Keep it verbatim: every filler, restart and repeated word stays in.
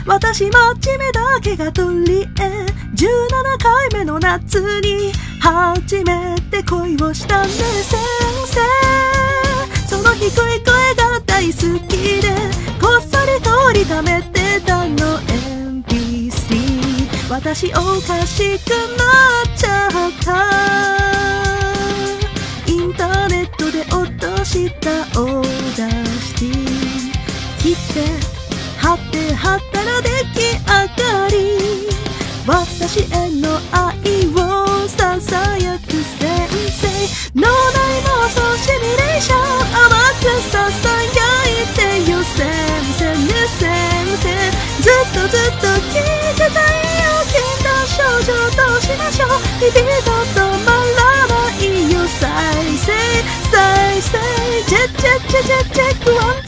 私もちめだけが取り柄。じゅうななかいめの夏に初めて恋をしたね先生。その低い声が大好きでこっそり通りためてたの エムピースリー。 私おかしくなっちゃった。インターネットで落としたオーダーシティ。切って貼って貼ったら出来上がり。私への愛をささやく先生。脳内妄想シミュレーション甘くささやいてよ先生ね先生。ずっとずっと聞いてたいよ。禁断症状どうしましょう。日々が止まらないよ再生再生チェッチェッチェッチェッチェックワン